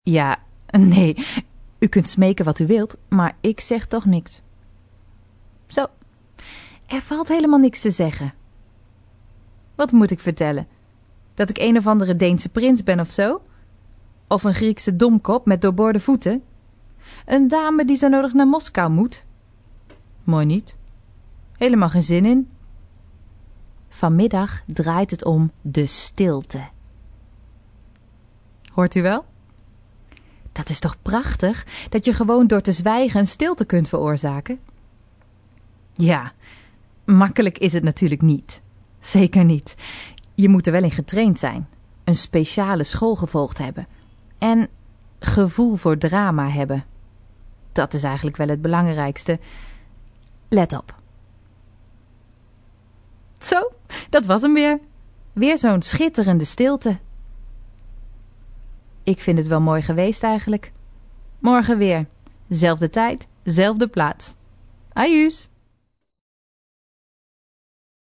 Ja, nee, u kunt smeken wat u wilt, maar ik zeg toch niks. Zo, er valt helemaal niks te zeggen. Wat moet ik vertellen? Dat ik een of andere Deense prins ben of zo? Of een Griekse domkop met doorboorde voeten? Een dame die zo nodig naar Moskou moet? Mooi niet. Helemaal geen zin in. Vanmiddag draait het om de stilte. Hoort u wel? Dat is toch prachtig, dat je gewoon door te zwijgen een stilte kunt veroorzaken? Ja, makkelijk is het natuurlijk niet. Zeker niet. Je moet er wel in getraind zijn, een speciale school gevolgd hebben en gevoel voor drama hebben. Dat is eigenlijk wel het belangrijkste. Let op. Zo, dat was hem weer. Weer zo'n schitterende stilte. Ik vind het wel mooi geweest eigenlijk. Morgen weer. Zelfde tijd, zelfde plaats. Ajuus.